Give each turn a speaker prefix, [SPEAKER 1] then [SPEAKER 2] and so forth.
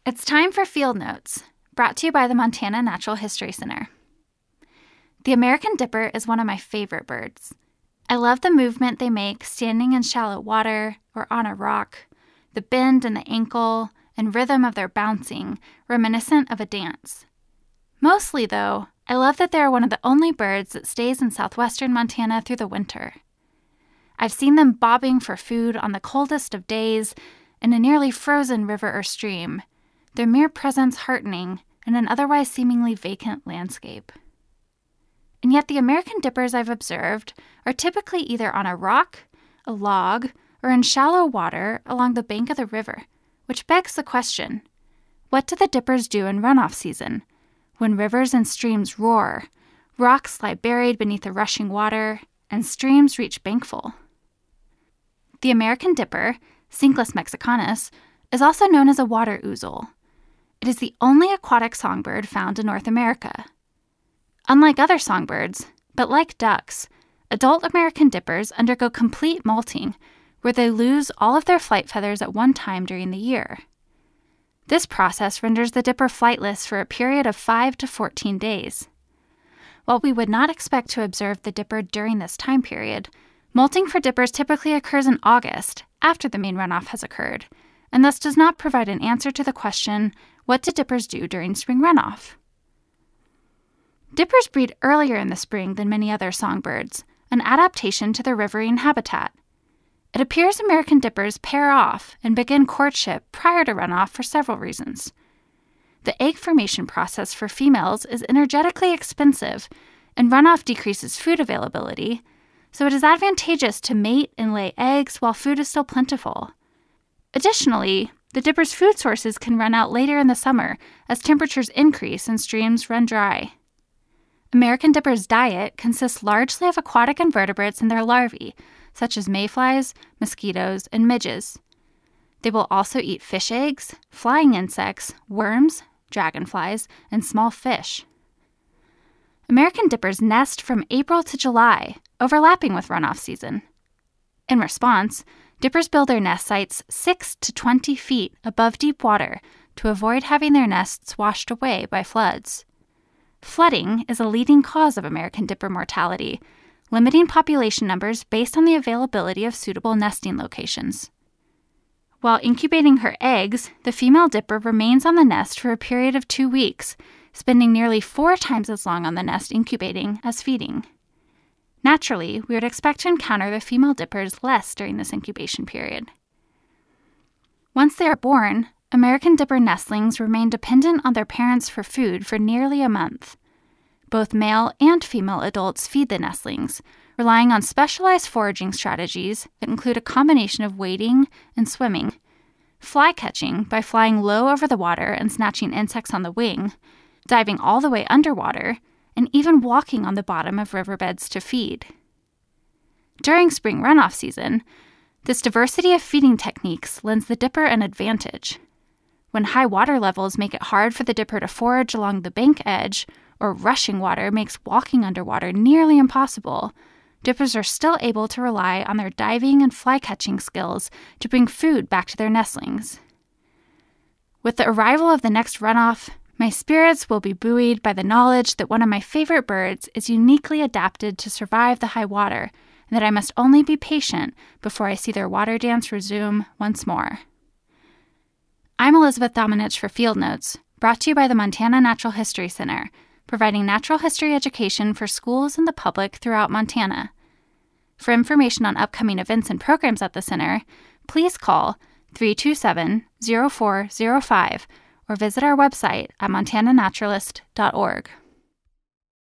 [SPEAKER 1] It's time for Field Notes, brought to you by the Montana Natural History Center. The American dipper is one of my favorite birds. I love the movement they make standing in shallow water or on a rock, the bend in the ankle and rhythm of their bouncing, reminiscent of a dance. Mostly, though, I love that they are one of the only birds that stays in southwestern Montana through the winter. I've seen them bobbing for food on the coldest of days in a nearly frozen river or stream, their mere presence heartening in an otherwise seemingly vacant landscape. And yet the American dippers I've observed are typically either on a rock, a log, or in shallow water along the bank of the river, which begs the question, what do the dippers do in runoff season, when rivers and streams roar, rocks lie buried beneath the rushing water, and streams reach bankful? The American dipper, Cinclus mexicanus, is also known as a water ouzel. It is the only aquatic songbird found in North America. Unlike other songbirds, but like ducks, adult American dippers undergo complete molting, where they lose all of their flight feathers at one time during the year. This process renders the dipper flightless for a period of 5 to 14 days. While we would not expect to observe the dipper during this time period, molting for dippers typically occurs in August, after the main runoff has occurred, and thus does not provide an answer to the question, what do dippers do during spring runoff? Dippers breed earlier in the spring than many other songbirds, an adaptation to their riverine habitat. It appears American dippers pair off and begin courtship prior to runoff for several reasons. The egg formation process for females is energetically expensive, and runoff decreases food availability, so it is advantageous to mate and lay eggs while food is still plentiful. Additionally, the dipper's food sources can run out later in the summer as temperatures increase and streams run dry. American dipper's diet consists largely of aquatic invertebrates and their larvae, such as mayflies, mosquitoes, and midges. They will also eat fish eggs, flying insects, worms, dragonflies, and small fish. American dippers nest from April to July, overlapping with runoff season. In response, dippers build their nest sites 6 to 20 feet above deep water to avoid having their nests washed away by floods. Flooding is a leading cause of American dipper mortality, limiting population numbers based on the availability of suitable nesting locations. While incubating her eggs, the female dipper remains on the nest for a period of 2 weeks, spending nearly 4 times as long on the nest incubating as feeding. Naturally, we would expect to encounter the female dippers less during this incubation period. Once they are born, American dipper nestlings remain dependent on their parents for food for nearly a month. Both male and female adults feed the nestlings, relying on specialized foraging strategies that include a combination of wading and swimming, fly catching by flying low over the water and snatching insects on the wing, diving all the way underwater, and even walking on the bottom of riverbeds to feed. During spring runoff season, this diversity of feeding techniques lends the dipper an advantage. When high water levels make it hard for the dipper to forage along the bank edge, or rushing water makes walking underwater nearly impossible, dippers are still able to rely on their diving and fly-catching skills to bring food back to their nestlings. With the arrival of the next runoff, my spirits will be buoyed by the knowledge that one of my favorite birds is uniquely adapted to survive the high water, and that I must only be patient before I see their water dance resume once more. I'm Elizabeth Dominich for Field Notes, brought to you by the Montana Natural History Center, providing natural history education for schools and the public throughout Montana. For information on upcoming events and programs at the center, please call 327-0405 or visit our website at montananaturalist.org.